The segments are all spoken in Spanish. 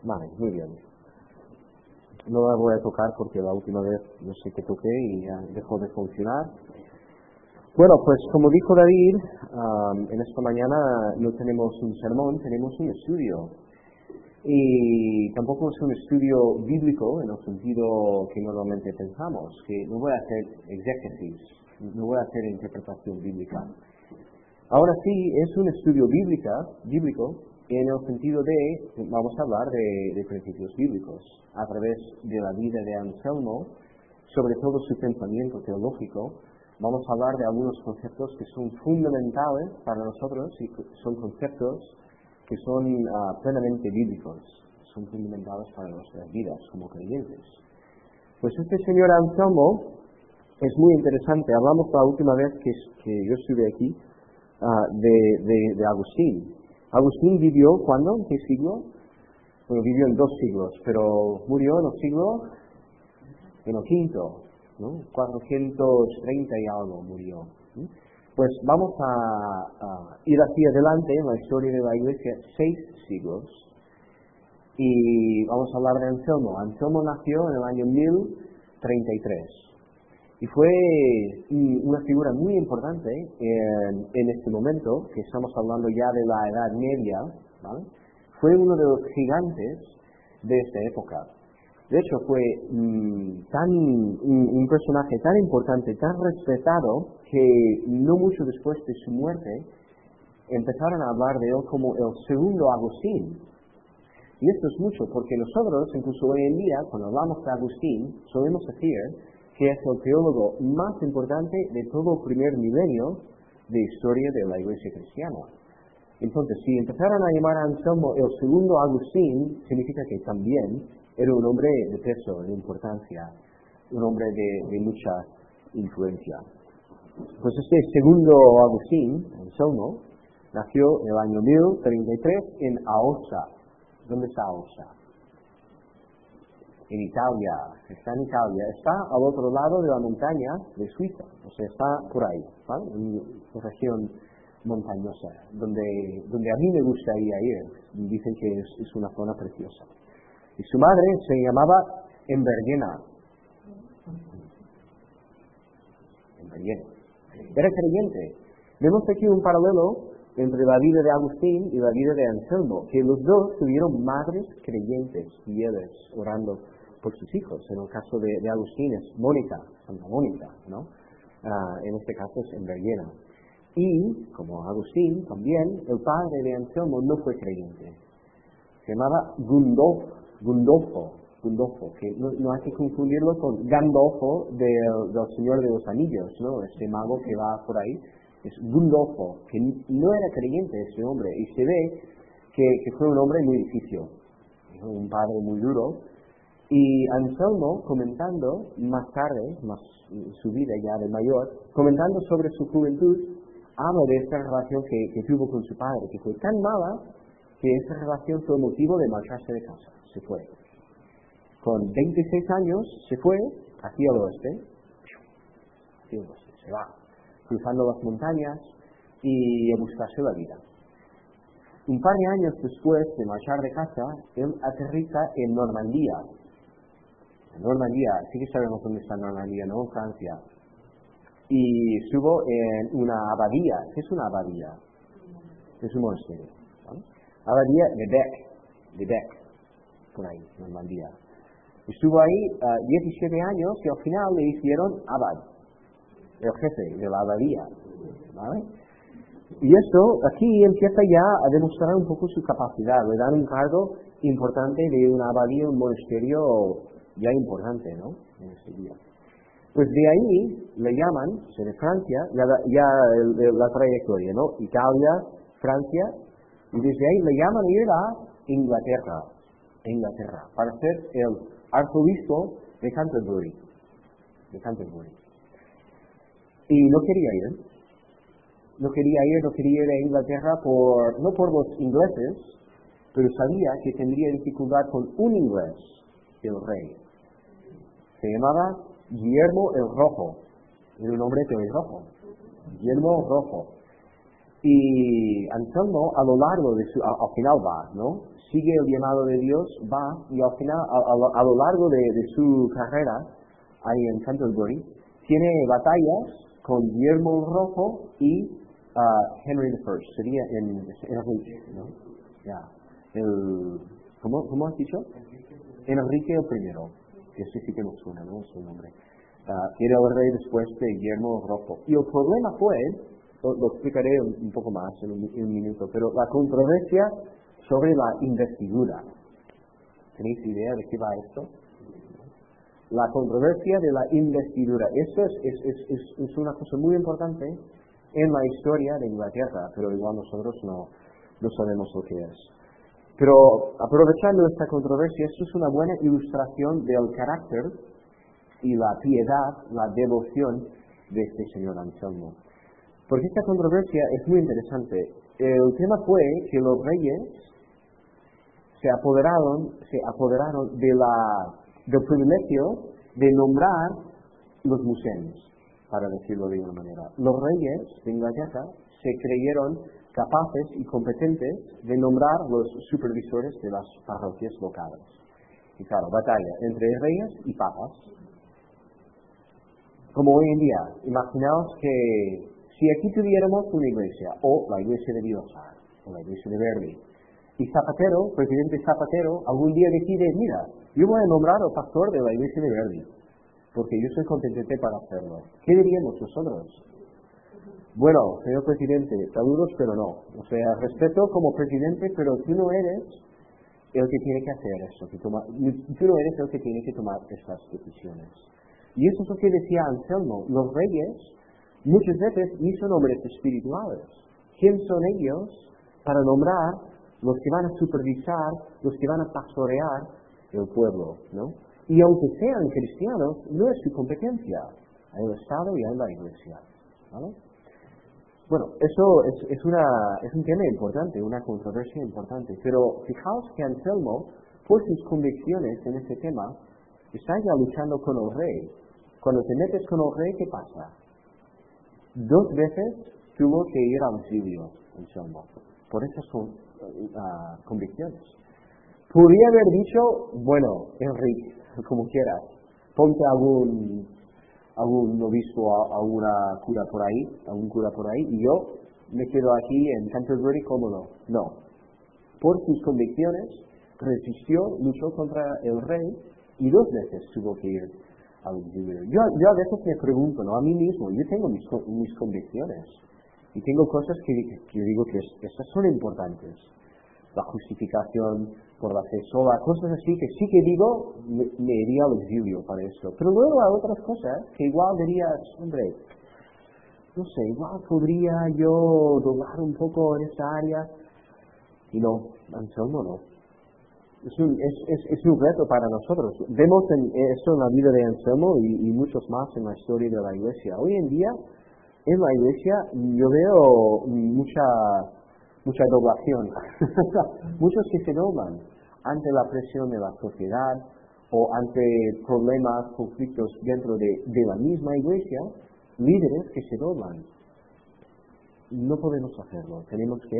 Vale, muy bien. No la voy a tocar porque la última vez no sé qué toqué y ya dejó de funcionar. Bueno, pues como dijo David, en esta mañana no tenemos un sermón, tenemos un estudio. Y tampoco es un estudio bíblico en el sentido que normalmente pensamos, que no voy a hacer exégesis, no voy a hacer interpretación bíblica. Ahora sí, es un estudio bíblico en el sentido de, vamos a hablar de principios bíblicos, a través de la vida de Anselmo, sobre todo su pensamiento teológico. Vamos a hablar de algunos conceptos que son fundamentales para nosotros y son conceptos que son plenamente bíblicos, son fundamentales para nuestras vidas como creyentes. Pues este señor Anselmo es muy interesante. Hablamos la última vez que yo estuve aquí de Agustín. Agustín vivió, ¿cuándo? ¿En qué siglo? Bueno, vivió en 2 siglos, pero murió en el siglo en el quinto, ¿no? 430 y algo murió. Pues vamos a ir hacia adelante en la historia de la Iglesia 6 siglos y vamos a hablar de Anselmo. Anselmo nació en el año 1033 y fue una figura muy importante en este momento, que estamos hablando ya de la Edad Media, ¿vale? Fue uno de los gigantes de esta época. De hecho, fue un personaje tan importante, tan respetado, que no mucho después de su muerte empezaron a hablar de él como el segundo Agustín. Y esto es mucho, porque nosotros, incluso hoy en día, cuando hablamos de Agustín, solemos decir que es el teólogo más importante de todo el primer milenio de historia de la Iglesia cristiana. Entonces, si empezaran a llamar a Anselmo el segundo Agustín, significa que también era un hombre de peso, de importancia, un hombre de mucha influencia. Pues este segundo Agustín, Anselmo, nació en el año 1033 en Aosta. ¿Dónde está Aosta? En Italia. Está en Italia. Está al otro lado de la montaña de Suiza. O sea, está por ahí, ¿vale? En una región montañosa, donde a mí me gustaría ir. Dicen que es una zona preciosa. Y su madre se llamaba Enverguena. Era creyente. Vemos aquí un paralelo entre la vida de Agustín y la vida de Anselmo, que los dos tuvieron madres creyentes, fieles, orando por sus hijos. En el caso de Agustín es Mónica, Santa Mónica, ¿no? En este caso es Enverguena. Y, como Agustín, también el padre de Anselmo no fue creyente. Se llamaba Gundolfo, que no hay que confundirlo con Gandolfo del Señor de los Anillos, ¿no? Este mago que va por ahí. Es Gundolfo, que no era creyente ese hombre, y se ve que fue un hombre muy difícil, un padre muy duro. Y Anselmo, comentando más tarde, más su vida ya de mayor, comentando sobre su juventud, habla de esta relación que tuvo con su padre, que fue tan mala que esa relación fue motivo de marcharse de casa. Se fue. Con 26 años se fue hacia el oeste, se va, cruzando las montañas y a buscarse la vida. Un par de años después de marchar de casa, él aterriza en Normandía. Normandía, sí que sabemos dónde está Normandía, ¿no? En Francia. Y estuvo en una abadía. ¿Qué es una abadía? Es un monasterio, ¿vale? Abadía de Bec, por ahí, Normandía. Estuvo ahí 17 años y al final le hicieron abad, el jefe de la abadía, ¿vale? Y esto aquí empieza ya a demostrar un poco su capacidad. Le dan un cargo importante de una abadía, un monasterio ya importante, ¿no? En ese día. Pues de ahí le llaman, de Francia, la trayectoria, ¿no? Italia, Francia, y desde ahí le llaman a ir a Inglaterra, para ser el arzobispo de Canterbury. Y no quería ir a Inglaterra no por los ingleses, pero sabía que tendría dificultad con un inglés, el rey. Se llamaba Guillermo el Rojo, era un hombre pelirrojo, Guillermo Rojo. Y Anselmo, a lo largo de al final va, ¿no? Sigue el llamado de Dios, va, y al final, a lo largo de su carrera, ahí en Canterbury, tiene batallas con Guillermo el Rojo y Henry I, sería Enrique, ¿no? Ya. ¿Cómo has dicho? Enrique I, ese sí que nos suena, ¿no? Su nombre. Que era el rey después de Guillermo el Rojo. Y el problema fue, lo explicaré un poco más en un minuto, pero la controversia sobre la investidura. ¿Tenéis idea de qué va esto? La controversia de la investidura. Esto es una cosa muy importante en la historia de Inglaterra, pero igual nosotros no sabemos lo que es. Pero aprovechando esta controversia, esto es una buena ilustración del carácter y la piedad, la devoción de este señor Anselmo. Porque esta controversia es muy interesante. El tema fue que los reyes se apoderaron del privilegio de nombrar los museos, para decirlo de una manera. Los reyes de Inglaterra se creyeron capaces y competentes de nombrar los supervisores de las parroquias locales. Y claro, batalla entre reyes y papas. Como hoy en día, imaginaos que si aquí tuviéramos una iglesia, o la iglesia de Biosar, o la iglesia de Verdi, y Zapatero, presidente Zapatero, algún día decide, mira, yo voy a nombrar al pastor de la iglesia de Verdi, porque yo soy competente para hacerlo. ¿Qué diríamos nosotros? Bueno, señor presidente, saludos, pero no. O sea, respeto como presidente, pero tú no eres el que tiene que hacer eso, tú no eres el que tiene que tomar estas decisiones. Y eso es lo que decía Anselmo. Los reyes muchas veces ni son hombres espirituales. ¿Quién son ellos para nombrar los que van a supervisar, los que van a pastorear el pueblo, ¿no? Y aunque sean cristianos, no es su competencia en el Estado y en la Iglesia, ¿vale? Bueno, eso es un tema importante, una controversia importante, pero fijaos que Anselmo, por sus convicciones en este tema, está ya luchando con el rey. Cuando te metes con el rey, ¿qué pasa? 2 veces tuvo que ir al exilio Anselmo, por esas convicciones. Podría haber dicho, bueno, Enrique, como quieras, ponte algún obispo, alguna cura por ahí, y yo me quedo aquí en Canterbury cómodo. No. Por sus convicciones, resistió, luchó contra el rey, y 2 veces tuvo que ir al exilio. Yo a veces me pregunto, ¿no? A mí mismo, yo tengo mis convicciones, y tengo cosas que digo que estas son importantes. La justificación por la fe sola, cosas así que sí que digo, me iría al exilio para eso. Pero luego hay otras cosas que igual dirías, hombre, no sé, igual podría yo doblar un poco en esa área. Y no, Anselmo no. Es un reto para nosotros. Vemos esto en la vida de Anselmo y muchos más en la historia de la Iglesia. Hoy en día, en la Iglesia, yo veo mucha doblación. Muchos que se doblan ante la presión de la sociedad o ante problemas, conflictos dentro de la misma iglesia, líderes que se doblan. No podemos hacerlo. Tenemos que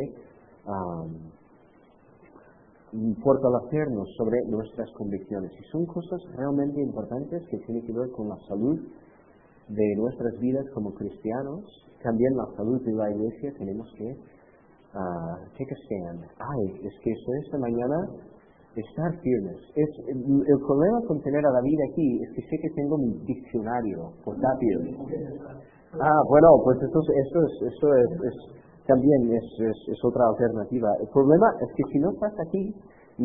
fortalecernos sobre nuestras convicciones. Y son cosas realmente importantes que tienen que ver con la salud de nuestras vidas como cristianos. También la salud de la iglesia tenemos que take a stand. Es que esto esta mañana, estar firmes. El problema con tener a David aquí es que sé que tengo mi diccionario portátil. Bueno, pues eso también es otra alternativa. El problema es que si no estás aquí,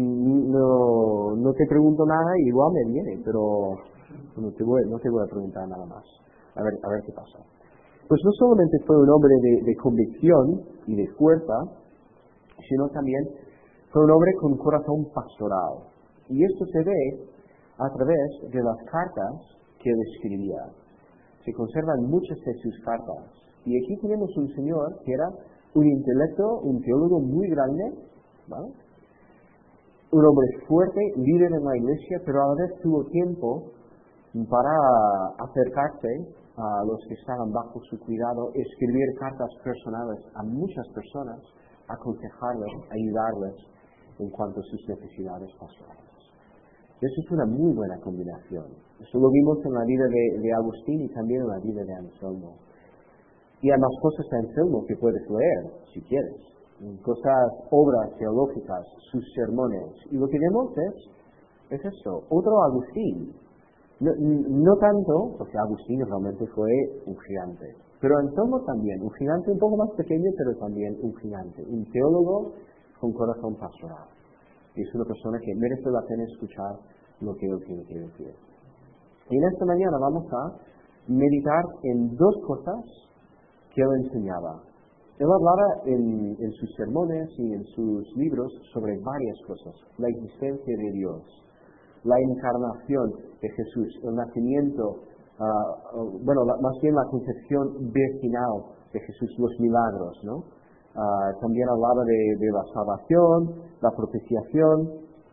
no te pregunto nada y igual me viene, pero no te voy a preguntar nada más. A ver qué pasa. Pues no solamente fue un hombre de convicción y de fuerza, sino también fue un hombre con un corazón pastoral. Y esto se ve a través de las cartas que él escribía. Se conservan muchas de sus cartas. Y aquí tenemos un señor que era un intelecto, un teólogo muy grande, ¿vale? Un hombre fuerte, líder en la iglesia, pero a la vez tuvo tiempo para acercarse a los que estaban bajo su cuidado, escribir cartas personales a muchas personas, aconsejarles, ayudarles en cuanto a sus necesidades pastorales. Eso es una muy buena combinación. Esto lo vimos en la vida de Agustín y también en la vida de Anselmo. Y hay más cosas de Anselmo que puedes leer, si quieres. Cosas, obras teológicas, sus sermones. Y lo que vemos es esto. Otro Agustín. No tanto, porque Agustín realmente fue un gigante. Pero Anselmo también, un gigante un poco más pequeño, pero también un gigante. Un teólogo con corazón pastoral. Y es una persona que merece la pena escuchar lo que él tiene que decir. Y en esta mañana vamos a meditar en dos cosas que él enseñaba. Él hablaba en sus sermones y en sus libros sobre varias cosas. La existencia de Dios, la encarnación de Jesús, el nacimiento, más bien la concepción virginal de Jesús, los milagros, ¿no? También hablaba de la salvación, la propiciación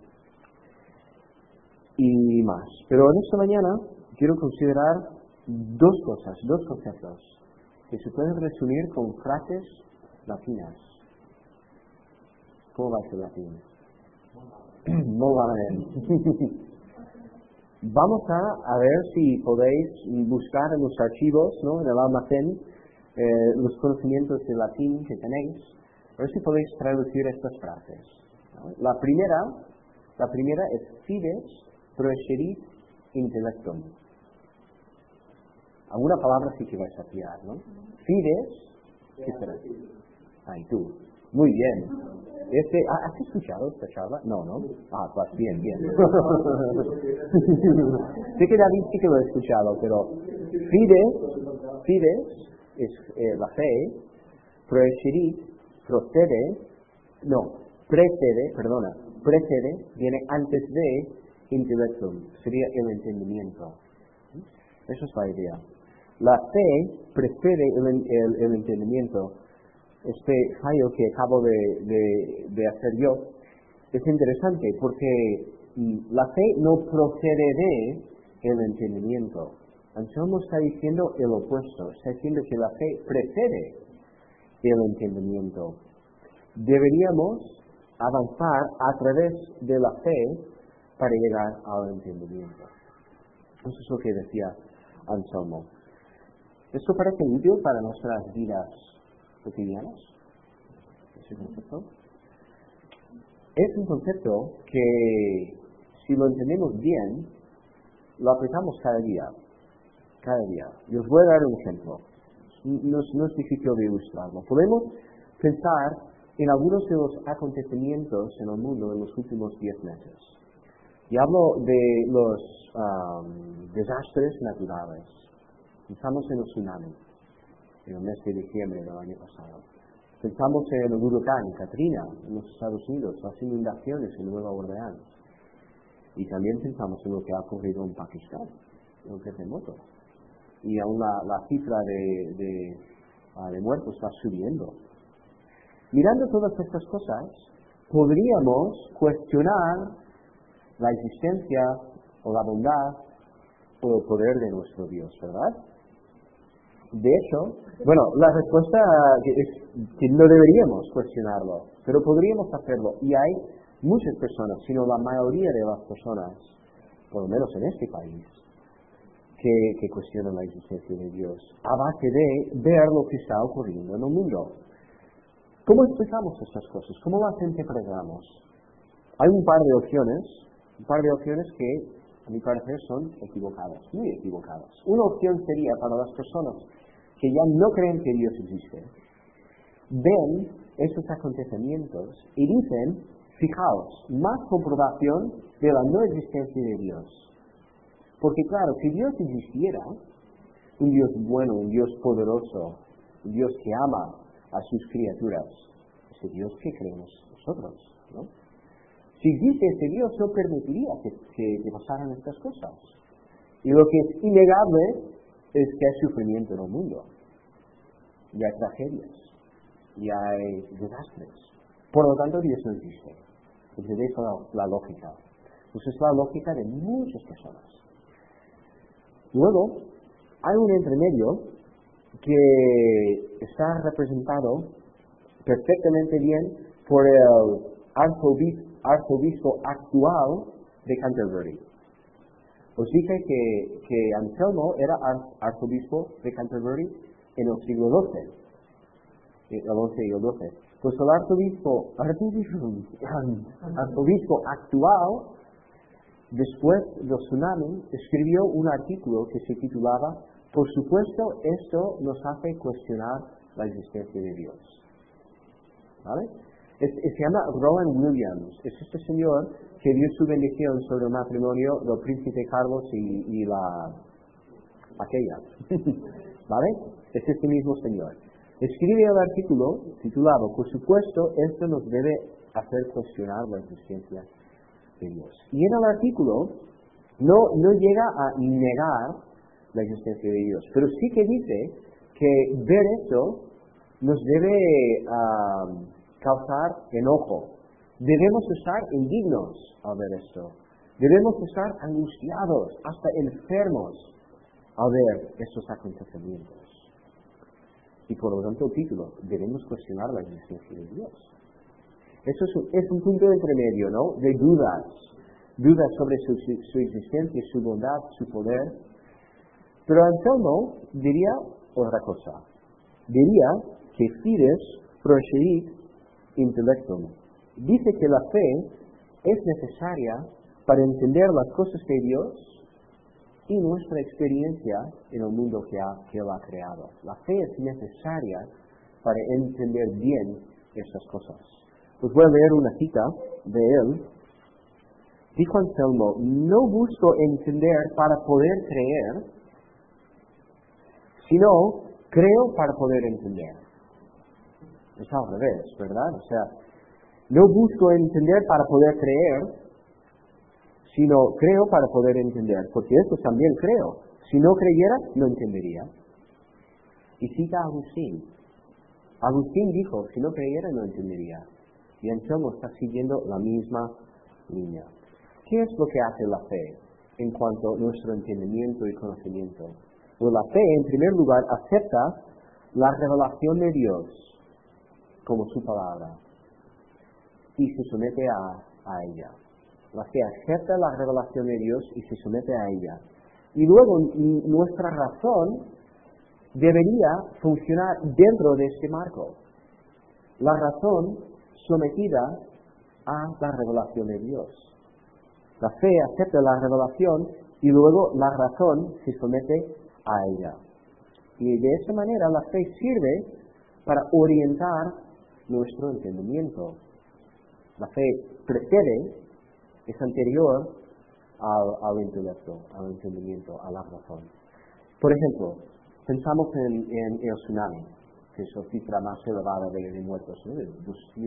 y más. Pero en esta mañana quiero considerar dos cosas, dos conceptos que se pueden resumir con frases latinas. ¿Cómo va ese latín? Muy bien. Vamos a ver si podéis buscar en los archivos, ¿no? En el almacén, los conocimientos de latín que tenéis, a ver si podéis traducir estas frases, ¿no? La primera es fides proecerit intellectum. Alguna palabra sí que vais a pillar, ¿no? Fides, ¿qué será? Ay, tú. Muy bien. ¿Has escuchado esta charla? No. Pues bien. Sé que David sí que lo ha escuchado, pero fides es la fe, precede, viene antes de intellectum, sería el entendimiento. Esa es la idea. La fe precede el entendimiento. Este fallo que acabo de hacer yo es interesante porque la fe no procede del entendimiento. Anselmo está diciendo el opuesto, está diciendo que la fe precede el entendimiento. Deberíamos avanzar a través de la fe para llegar al entendimiento. Eso es lo que decía Anselmo. ¿Esto parece útil para nuestras vidas cotidianas? ¿Ese concepto? Es un concepto que, si lo entendemos bien, lo aplicamos cada día. Y os voy a dar un ejemplo. No es difícil de ilustrarlo. Podemos pensar en algunos de los acontecimientos en el mundo en los últimos 10 meses. Y hablo de los desastres naturales. Pensamos en el tsunami, en el mes de diciembre del año pasado. Pensamos en el huracán Katrina en los Estados Unidos, las inundaciones en Nueva Orleans. Y también pensamos en lo que ha ocurrido en Pakistán, en el terremoto. Y aún la cifra de muertos está subiendo. Mirando todas estas cosas, podríamos cuestionar la existencia o la bondad o el poder de nuestro Dios, ¿verdad? De hecho, la respuesta es que no deberíamos cuestionarlo, pero podríamos hacerlo. Y hay muchas personas, sino la mayoría de las personas, por lo menos en este país, que cuestionan la existencia de Dios, a base de ver lo que está ocurriendo en el mundo. ¿Cómo explicamos estas cosas? ¿Cómo las interpretamos? Hay un par de opciones que, a mi parecer, son equivocadas, muy equivocadas. Una opción sería para las personas que ya no creen que Dios existe, ven esos acontecimientos y dicen, fijaos, más comprobación de la no existencia de Dios. Porque claro, si Dios existiera, un Dios bueno, un Dios poderoso, un Dios que ama a sus criaturas, ese Dios que creemos nosotros, ¿no? Si existe ese Dios, no permitiría que pasaran estas cosas. Y lo que es innegable es que hay sufrimiento en el mundo. Y hay tragedias. Y hay desastres. Por lo tanto, Dios no existe. ¿Entendéis la lógica? Pues es la lógica de muchas personas. Luego, Hay un entremedio que está representado perfectamente bien por el arzobispo actual de Canterbury. Os dije que Anselmo era arzobispo de Canterbury en el siglo XII, el XI y el XII. Pues el arzobispo actual, después del tsunami, escribió un artículo que se titulaba "Por supuesto, esto nos hace cuestionar la existencia de Dios". ¿Vale? Se llama Rowan Williams. Es este señor que dio su bendición sobre el matrimonio del príncipe Carlos y aquella. ¿Vale? Es este mismo señor. Escribe el artículo titulado "Por supuesto, esto nos debe hacer cuestionar la existencia de Dios". Y en el artículo no llega a negar la existencia de Dios, pero sí que dice que ver eso nos debe causar enojo. Debemos estar indignos al ver esto. Debemos estar angustiados, hasta enfermos, al ver estos acontecimientos. Y por lo tanto el título, debemos cuestionar la existencia de Dios. Eso es un punto intermedio, ¿no? De dudas sobre su existencia, su bondad, su poder. Pero Anselmo diría otra cosa. Diría que fides procedit intellectum. Dice que la fe es necesaria para entender las cosas de Dios y nuestra experiencia en el mundo que Él ha creado. La fe es necesaria para entender bien esas cosas. Pues voy a leer una cita de él. Dijo Anselmo: "No busco entender para poder creer, sino creo para poder entender". Es al revés, ¿verdad? O sea, no busco entender para poder creer, sino creo para poder entender, porque esto también creo. Si no creyera, no entendería. Y cita a Agustín. Agustín dijo, si no creyera, no entendería. Y Anselmo está siguiendo la misma línea. ¿Qué es lo que hace la fe en cuanto a nuestro entendimiento y conocimiento? Pues la fe, en primer lugar, acepta la revelación de Dios como su palabra y se somete a ella. La fe acepta la revelación de Dios y se somete a ella. Y luego nuestra razón debería funcionar dentro de este marco. La razón sometida a la revelación de Dios. La fe acepta la revelación y luego la razón se somete a ella. Y de esa manera la fe sirve para orientar nuestro entendimiento. La fe precede, es anterior al intelecto, al entendimiento, a la razón. Por ejemplo, pensamos en el tsunami, que es la cifra más elevada de muertos, ¿no? De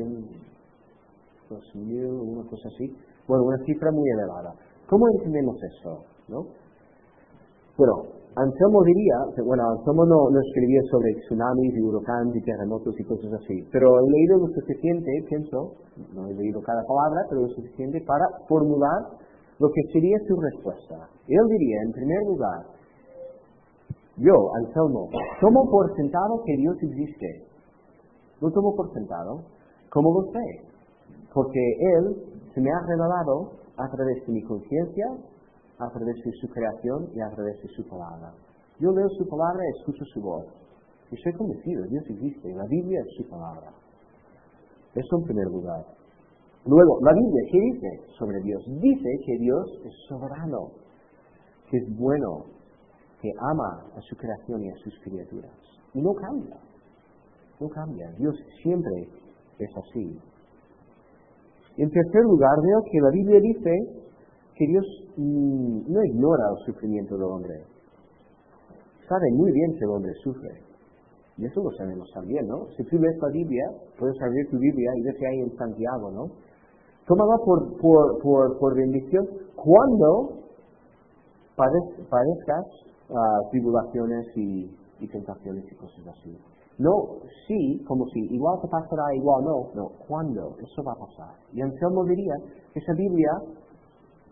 200.000, una cosa así. Bueno, una cifra muy elevada. ¿Cómo entendemos eso? ¿No? Bueno, Anselmo no escribía sobre tsunamis y huracanes y terremotos y cosas así, pero he leído lo suficiente, pienso, no he leído cada palabra, pero lo suficiente para formular lo que sería su respuesta. Él diría, en primer lugar, yo, Anselmo, tomo por sentado que Dios existe. Lo tomo por sentado. ¿Cómo lo sé? Porque Él se me ha revelado a través de mi conciencia, a través de su creación y a través de su palabra. Yo leo su palabra y escucho su voz. Y soy convencido, Dios existe. La Biblia es su palabra. Eso en primer lugar. Luego, la Biblia, ¿qué dice sobre Dios? Dice que Dios es soberano, que es bueno, que ama a su creación y a sus criaturas. Y no cambia. No cambia. Dios siempre es así. En tercer lugar, veo que la Biblia dice que Dios no ignora el sufrimiento del hombre. Sabe muy bien que el hombre sufre. Y eso lo sabemos también, ¿no? Si tú lees la Biblia, puedes abrir tu Biblia y ver que hay en Santiago, ¿no? Tómala por bendición cuando padezcas tribulaciones y tentaciones y cosas así. No, sí, como si igual te pasará, igual no. No, ¿cuándo? Eso va a pasar. Y Anselmo diría que esa Biblia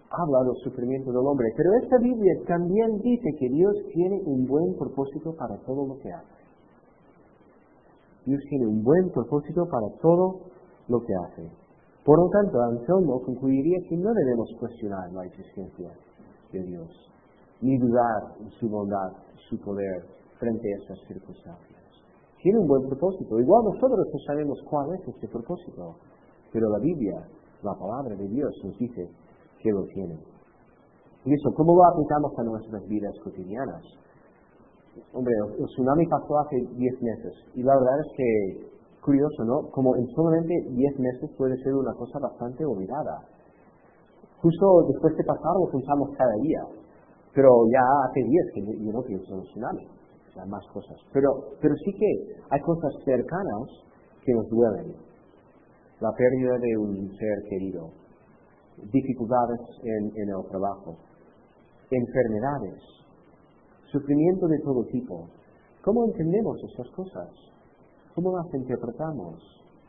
habla del sufrimiento del hombre. Pero esta Biblia también dice que Dios tiene un buen propósito para todo lo que hace. Dios tiene un buen propósito para todo lo que hace. Por lo tanto, Anselmo concluiría que no debemos cuestionar la existencia de Dios, ni dudar en su bondad, su poder frente a esas circunstancias. Tiene un buen propósito. Igual nosotros no sabemos cuál es este propósito, pero la Biblia, la palabra de Dios, nos dice que lo tiene. Y eso, ¿cómo lo aplicamos a nuestras vidas cotidianas? Hombre, el tsunami pasó hace 10 meses, y la verdad es que, curioso, ¿no? Como en solamente 10 meses puede ser una cosa bastante olvidada. Justo después de pasar lo pensamos cada día, pero ya hace días que yo no pienso en el tsunami, o sea, más cosas. Pero sí que hay cosas cercanas que nos duelen. La pérdida de un ser querido, dificultades en el trabajo, enfermedades, sufrimiento de todo tipo. ¿Cómo entendemos estas cosas? ¿Cómo las interpretamos?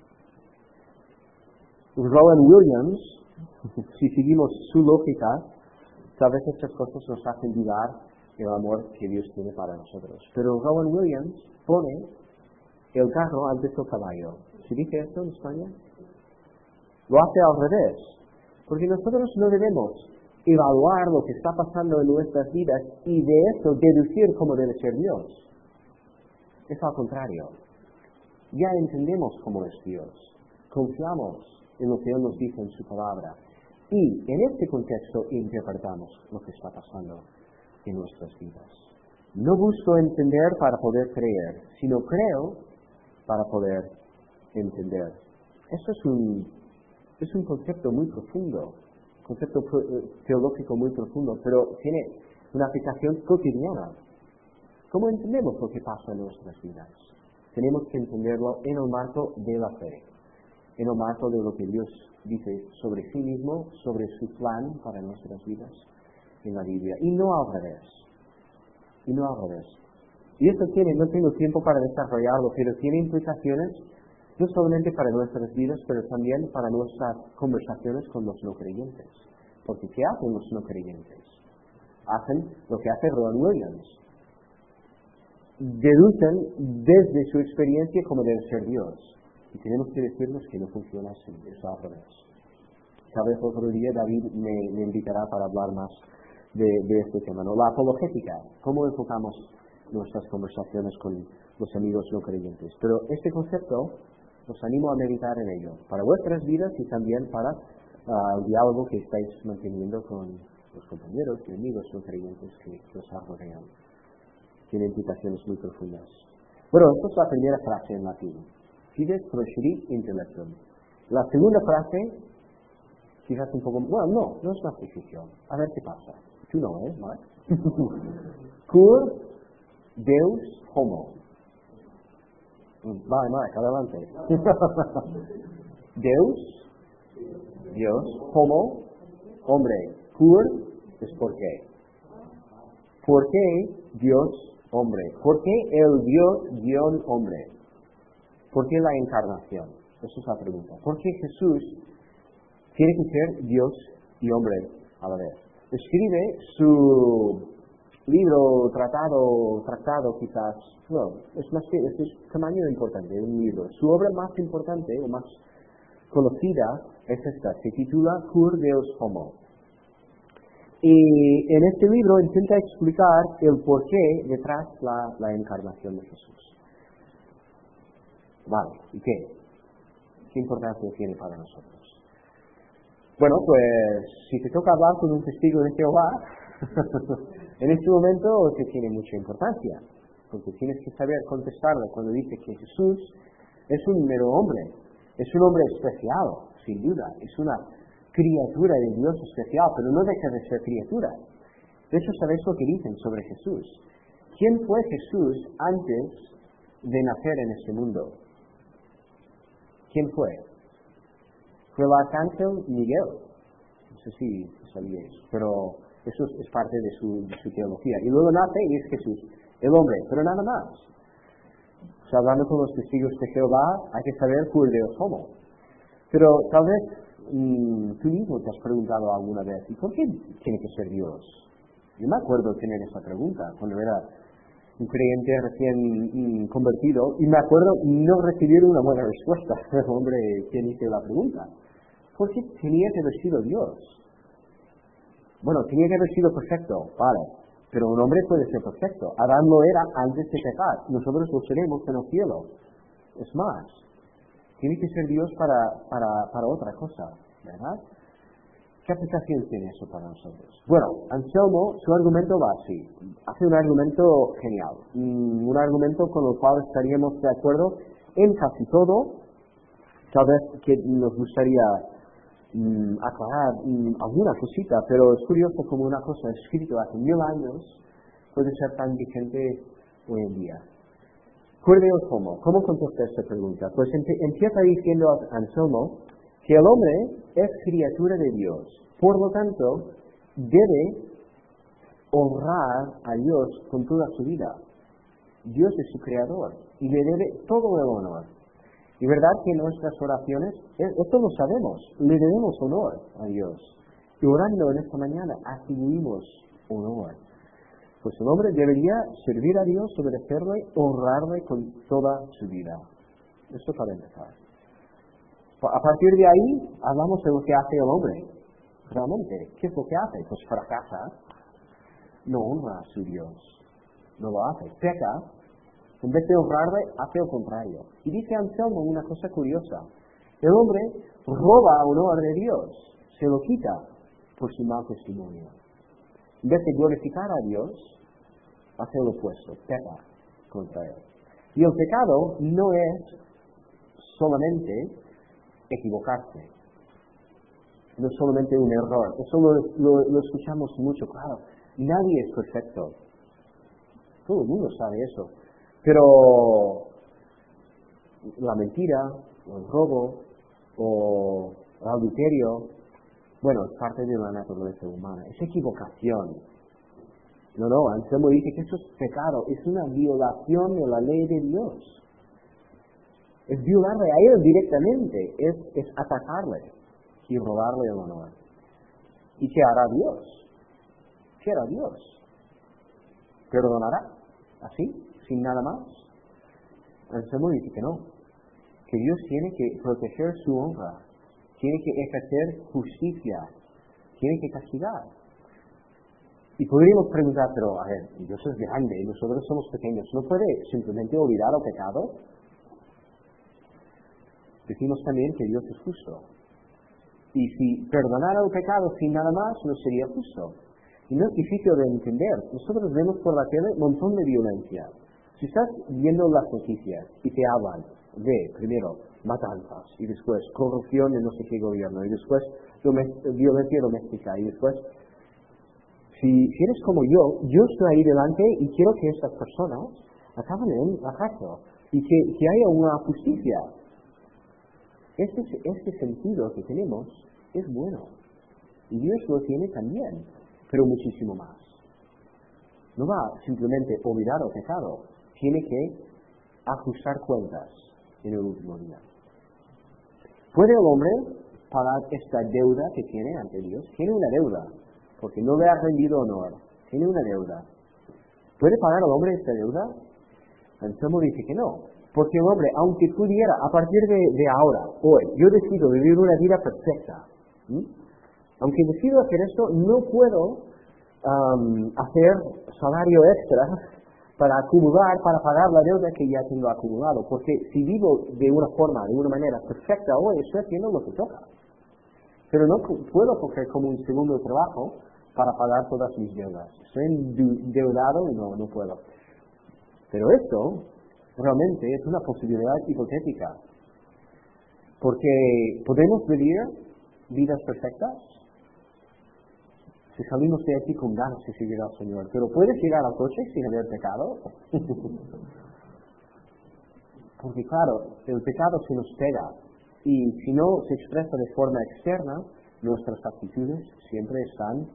Rowan Williams, si seguimos su lógica, tal vez estas cosas nos hacen dudar del amor que Dios tiene para nosotros. Pero Rowan Williams pone el carro antes del caballo. ¿Se dice esto en España? Lo hace al revés. Porque nosotros no debemos evaluar lo que está pasando en nuestras vidas y de eso deducir cómo debe ser Dios. Es al contrario. Ya entendemos cómo es Dios. Confiamos en lo que Él nos dice en su palabra. Y en este contexto interpretamos lo que está pasando en nuestras vidas. No busco entender para poder creer, sino creo para poder entender. Eso es un concepto muy profundo, concepto teológico muy profundo, pero tiene una aplicación cotidiana. ¿Cómo entendemos lo que pasa en nuestras vidas? Tenemos que entenderlo en el marco de la fe, en el marco de lo que Dios dice sobre sí mismo, sobre su plan para nuestras vidas en la Biblia, y no al revés. Y esto no tengo tiempo para desarrollarlo, pero tiene implicaciones no solamente para nuestras vidas, pero también para nuestras conversaciones con los no creyentes. Porque ¿qué hacen los no creyentes? Hacen lo que hace Rowan Williams. Deducen desde su experiencia cómo debe ser Dios. Y tenemos que decirles que no funciona así, es al revés. Tal vez otro día David me invitará para hablar más de este tema, ¿no? La apologética, cómo enfocamos nuestras conversaciones con los amigos no creyentes. Pero este concepto os animo a meditar en ello, para vuestras vidas y también para el diálogo que estáis manteniendo con los compañeros y amigos no creyentes que os rodean. Tiene implicaciones muy profundas. Bueno, esta es la primera frase en latín. Fides procedit intellectum. La segunda frase, quizás un poco... Bueno, no es más difícil. A ver qué pasa. Tú no, Mark? Cur Deus homo. Vale, Mark, adelante. Dios, homo, hombre. Cur es por qué. ¿Por qué Dios hombre? ¿Por qué el Dios hombre? ¿Por qué la encarnación? Esa es la pregunta. ¿Por qué Jesús tiene que ser Dios y hombre a la vez? Escribe su libro, tratado quizás, no, es tamaño importante, un libro. Su obra más importante o más conocida es esta, se titula Cur Deus Homo. Y en este libro intenta explicar el porqué detrás la encarnación de Jesús. Vale, ¿y qué? ¿Qué importancia tiene para nosotros? Bueno, pues si te toca hablar con un testigo de Jehová, en este momento te tiene mucha importancia, porque tienes que saber contestarle cuando dice que Jesús es un mero hombre, es un hombre especial, sin duda, es una criatura de Dios especial, pero no deja de ser criatura. De hecho, ¿sabéis lo que dicen sobre Jesús? ¿Quién fue Jesús antes de nacer en este mundo? ¿Quién fue? Fue el arcángel Miguel. No sé si sabíais, pero eso es parte de su teología. Y luego nace y es Jesús, el hombre, pero nada más. O sea, hablando con los testigos de Jehová, hay que saber Cur Deus Homo. Pero tal vez tú mismo te has preguntado alguna vez, ¿y por qué tiene que ser Dios? Yo me acuerdo de tener esa pregunta cuando era un creyente recién convertido, y me acuerdo no recibir una buena respuesta del hombre quien hizo la pregunta. ¿Por qué tenía que haber sido Dios? Bueno, tenía que haber sido perfecto, vale, pero un hombre puede ser perfecto. Adán lo era antes de pecar, nosotros lo seremos en el cielo. Es más, tiene que ser Dios para otra cosa, ¿verdad? ¿Qué aplicación tiene eso para nosotros? Bueno, Anselmo, su argumento va así. Hace un argumento genial. Un argumento con el cual estaríamos de acuerdo en casi todo. Tal vez que nos gustaría aclarar alguna cosita, pero es curioso como una cosa escrita hace 1000 años puede ser tan vigente hoy en día. Cuerdeos Homo, ¿cómo contesta esta pregunta? Pues empieza diciendo Anselmo que el hombre es criatura de Dios, por lo tanto debe honrar a Dios con toda su vida. Dios es su creador y le debe todo el honor. Y verdad que en nuestras oraciones, esto lo sabemos, le debemos honor a Dios. Y orando en esta mañana atribuimos honor. Pues el hombre debería servir a Dios, obedecerle, honrarle con toda su vida. Esto para empezar. A partir de ahí, hablamos de lo que hace el hombre. Realmente, ¿qué es lo que hace? Pues fracasa, no honra a su Dios. No lo hace. Peca, en vez de honrarle, hace lo contrario. Y dice Anselmo una cosa curiosa. El hombre roba honor de Dios, se lo quita por su mal testimonio. En vez de glorificar a Dios, hace lo opuesto, peca contra Él. Y el pecado no es solamente equivocarse, no es solamente un error. Eso lo escuchamos mucho, claro. Nadie es perfecto. Todo el mundo sabe eso. Pero la mentira, o el robo, o el adulterio, bueno, es parte de la naturaleza humana. Es equivocación. No, Anselmo dice que eso es pecado, es una violación de la ley de Dios. Es violarle a Él directamente, es atacarle y robarle el honor. ¿Y qué hará Dios? ¿Qué hará Dios? ¿Perdonará? ¿Así? ¿Sin nada más? Anselmo dice que no. Que Dios tiene que proteger su honra. Tiene que ejercer justicia. Tiene que castigar. Y podríamos preguntar, pero a ver, Dios es grande y nosotros somos pequeños. ¿No puede simplemente olvidar el pecado? Decimos también que Dios es justo. Y si perdonara el pecado sin nada más, no sería justo. Y no es difícil de entender. Nosotros vemos por la tele un montón de violencia. Si estás viendo las noticias y te hablan de, primero, matanzas, y después corrupción en no sé qué gobierno, y después violencia doméstica, y después, si eres como yo estoy ahí delante y quiero que estas personas acaben en la cárcel, y que haya una justicia. Este sentido que tenemos es bueno, y Dios lo tiene también, pero muchísimo más. No va simplemente a olvidar el pecado, tiene que ajustar cuentas en el último día. ¿Puede el hombre pagar esta deuda que tiene ante Dios? Tiene una deuda, porque no le ha rendido honor. Tiene una deuda. ¿Puede pagar el hombre esta deuda? Anselmo dice que no, porque el hombre, aunque pudiera, a partir de ahora, hoy, yo decido vivir una vida perfecta, aunque decido hacer esto, no puedo hacer salario extra para acumular, para pagar la deuda que ya tengo acumulado, porque si vivo de una forma, de una manera perfecta hoy, estoy haciendo lo que toca. Pero no puedo coger como un segundo trabajo para pagar todas mis deudas. Estoy endeudado y no puedo. Pero esto realmente es una posibilidad hipotética, porque podemos vivir vidas perfectas si salimos de aquí con ganas de seguir al Señor. Pero ¿puedes llegar al coche sin haber pecado? Porque claro, el pecado se nos pega. Y si no se expresa de forma externa, nuestras actitudes siempre están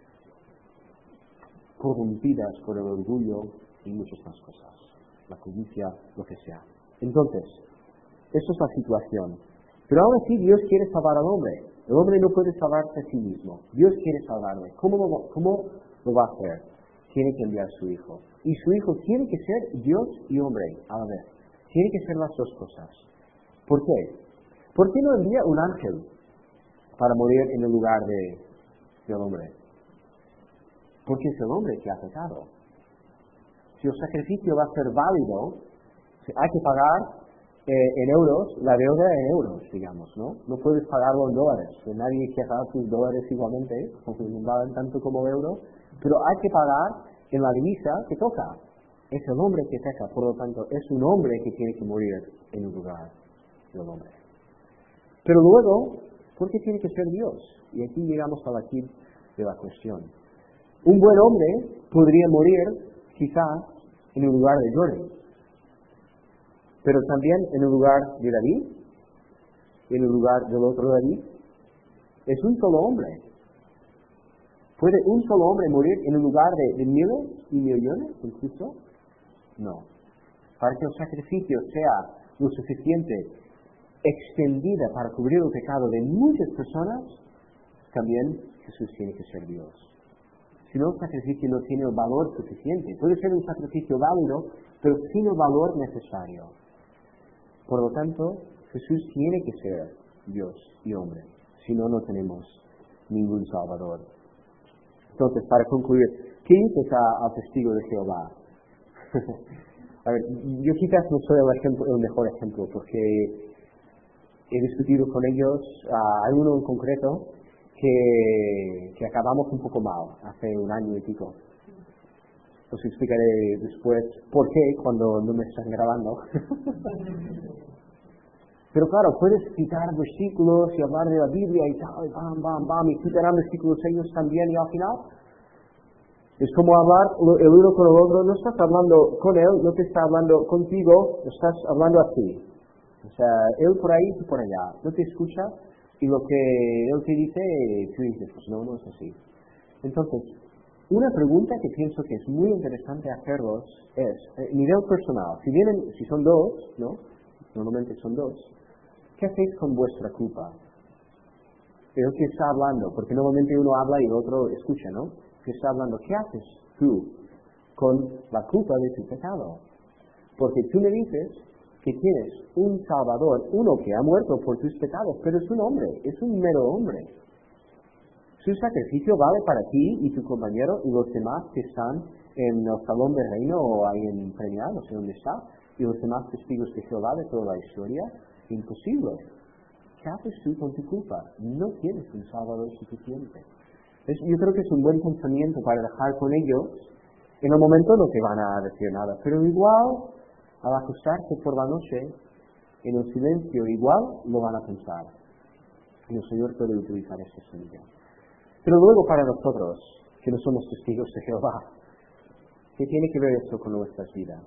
corrompidas por el orgullo y muchas más cosas. La codicia, lo que sea. Entonces, esa es la situación. Pero aún así Dios quiere salvar al hombre. El hombre no puede salvarse a sí mismo. Dios quiere salvarle. ¿Cómo lo va a hacer? Tiene que enviar a su Hijo. Y su Hijo tiene que ser Dios y hombre a la vez. Tiene que ser las dos cosas. ¿Por qué? ¿Por qué no envía un ángel para morir en el lugar del hombre? Porque es el hombre que ha pecado. Si el sacrificio va a ser válido, hay que pagar en euros, la deuda en euros, digamos, ¿no? No puedes pagarlo en dólares. Nadie querrá sus dólares igualmente, porque no valen tanto como euros, pero hay que pagar en la divisa que toca. Es el hombre que peca, por lo tanto, es un hombre que tiene que morir en el lugar del hombre. Pero luego, ¿por qué tiene que ser Dios? Y aquí llegamos a la quid de la cuestión. Un buen hombre podría morir, quizás, en el lugar de Jordan, pero también en el lugar de David, en el lugar del otro David. Es un solo hombre. ¿Puede un solo hombre morir en el lugar de miles y millones incluso? No. Para que el sacrificio sea lo suficiente extendida para cubrir el pecado de muchas personas, también Jesús tiene que ser Dios. Si no, el sacrificio no tiene el valor suficiente. Puede ser un sacrificio válido, pero sin el valor necesario. Por lo tanto, Jesús tiene que ser Dios y hombre. Si no, no tenemos ningún Salvador. Entonces, para concluir, ¿qué dices al testigo de Jehová? A ver, yo quizás no soy el mejor ejemplo, porque he discutido con ellos, hay uno en concreto, que acabamos un poco mal, hace un año y pico. Os explicaré después por qué cuando no me están grabando. Pero claro, puedes citar versículos y hablar de la Biblia y tal, y bam, y citarán versículos ellos también, y al final es como hablar el uno con el otro. No estás hablando con él, no te está hablando contigo, estás hablando así. O sea, él por ahí, tú por allá. No te escucha y lo que él te dice, tú dices, pues no es así. Entonces, una pregunta que pienso que es muy interesante hacerlos es, nivel personal, si son dos, ¿no? Normalmente son dos, ¿qué hacéis con vuestra culpa? El que está hablando, porque normalmente uno habla y el otro escucha, ¿no? Que está hablando, ¿qué haces tú con la culpa de tu pecado? Porque tú me dices que tienes un Salvador, uno que ha muerto por tus pecados, pero es un hombre, es un mero hombre. Su sacrificio vale para ti y tu compañero y los demás que están en el salón del reino o ahí en Premiar, no sé dónde está, y los demás testigos de Jehová de toda la historia. Imposible. ¿Qué haces tú con tu culpa? No tienes un Salvador suficiente. Yo creo que es un buen pensamiento para dejar con ellos. En el momento no te van a decir nada, pero igual, al acostarse por la noche, en el silencio, igual lo van a pensar. Y el Señor puede utilizar este sonido. Pero luego para nosotros, que no somos testigos de Jehová, ¿qué tiene que ver esto con nuestras vidas?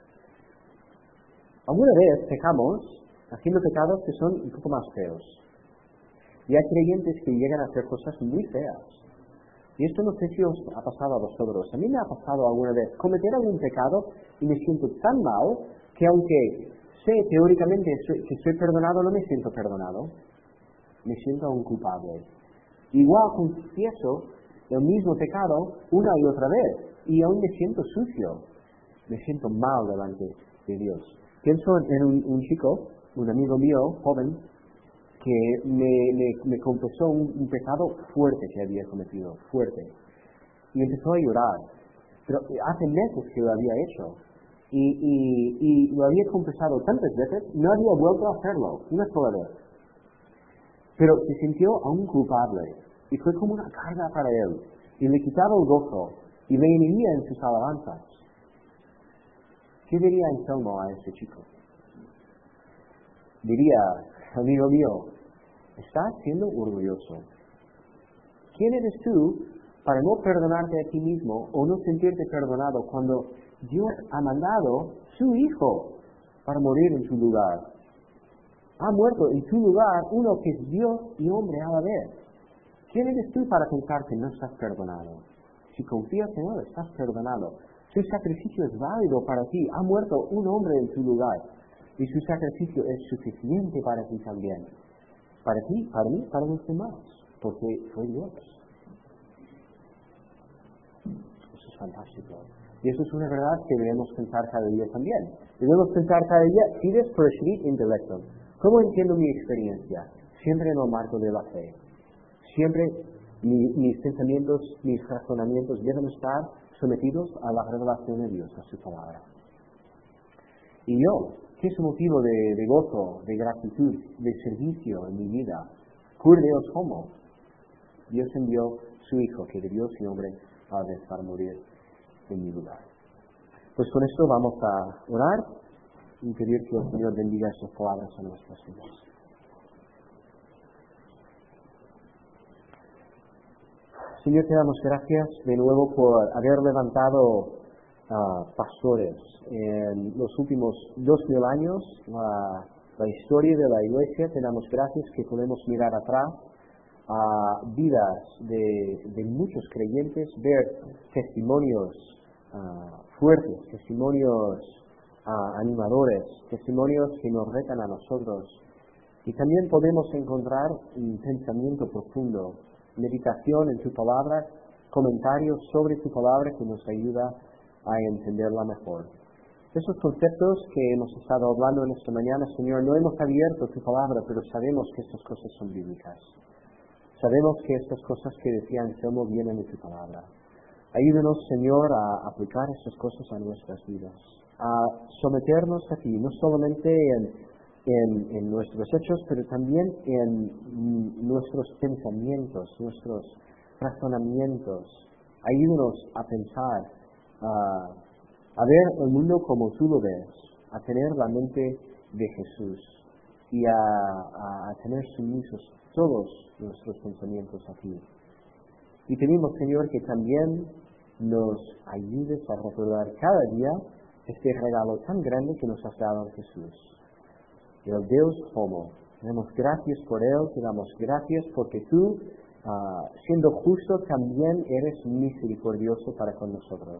Alguna vez pecamos haciendo pecados que son un poco más feos. Y hay creyentes que llegan a hacer cosas muy feas. Y esto no sé si os ha pasado a vosotros. A mí me ha pasado alguna vez cometer algún pecado y me siento tan mal que aunque sé teóricamente que soy perdonado, no me siento perdonado. Me siento aún culpable. Igual confieso el mismo pecado una y otra vez y aún me siento sucio. Me siento mal delante de Dios. Pienso en un chico, un amigo mío, joven, que me confesó un pecado fuerte que había cometido, fuerte. Y empezó a llorar. Pero hace meses que lo había hecho. Y lo había confesado tantas veces, no había vuelto a hacerlo, una sola vez. Pero se sintió aún culpable. Y fue como una carga para él. Y le quitaba el gozo. Y le inhibía en sus alabanzas. ¿Qué diría Anselmo a ese chico? Diría, amigo mío, estás siendo orgulloso. ¿Quién eres tú para no perdonarte a ti mismo o no sentirte perdonado cuando Dios ha mandado su Hijo para morir en tu lugar? Ha muerto en tu lugar uno que es Dios y hombre a la vez. ¿Quién eres tú para pensar que no estás perdonado? Si confías en Él, estás perdonado. Su sacrificio es válido para ti. Ha muerto un hombre en tu lugar. Y su sacrificio es suficiente para ti también. para ti, para mí, para los demás, porque fue Dios. Eso es fantástico. Y eso es una verdad que debemos pensar cada día también. Debemos pensar cada día, fides procedit intellectum. ¿Cómo entiendo mi experiencia? Siempre en el marco de la fe. Siempre mis pensamientos, mis razonamientos deben estar sometidos a la revelación de Dios, a su palabra. Y yo, ¿qué es un motivo de gozo, de gratitud, de servicio en mi vida? Cur Deus homo. Dios envió su Hijo, que de Dios y hombre ha de estar morir en mi lugar. Pues con esto vamos a orar y pedir que el Señor bendiga estas palabras a nuestras vidas. Señor, te damos gracias de nuevo por haber levantado pastores en los últimos 2000 años, la historia de la Iglesia. Te damos gracias que podemos mirar atrás a vidas de muchos creyentes, ver testimonios fuertes, testimonios animadores, testimonios que nos retan a nosotros. Y también podemos encontrar un pensamiento profundo, meditación en tu palabra, comentarios sobre tu palabra que nos ayuda a entenderla mejor. Esos conceptos que hemos estado hablando en esta mañana, Señor, no hemos abierto tu palabra, pero sabemos que estas cosas son bíblicas. Sabemos que estas cosas que decía Anselmo vienen de tu palabra. Ayúdanos, Señor, a aplicar estas cosas a nuestras vidas, a someternos a ti, no solamente en nuestros hechos, pero también en nuestros pensamientos, nuestros razonamientos. Ayúdanos a pensar, a ver el mundo como tú lo ves, a tener la mente de Jesús y a tener sumisos todos nuestros pensamientos a ti. Y pedimos, Señor, que también nos ayudes a recordar cada día este regalo tan grande que nos has dado en Jesús. El Deus homo. Te damos gracias por Él, te damos gracias porque tú, siendo justo, también eres misericordioso para con nosotros.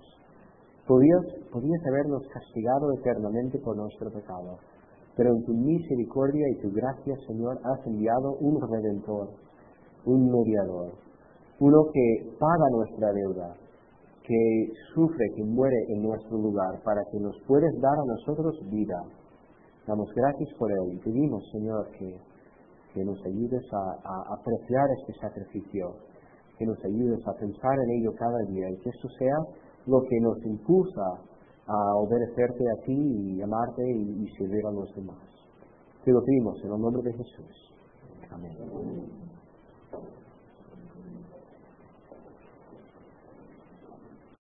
Podías habernos castigado eternamente por nuestro pecado, pero en tu misericordia y tu gracia, Señor, has enviado un Redentor, un mediador, uno que paga nuestra deuda, que sufre, que muere en nuestro lugar, para que nos puedas dar a nosotros vida. Damos gracias por Él y pedimos, Señor, que nos ayudes a apreciar este sacrificio, que nos ayudes a pensar en ello cada día y que esto sea lo que nos impulsa a obedecerte a ti y amarte y servir a los demás. Te lo pedimos en el nombre de Jesús. Amén.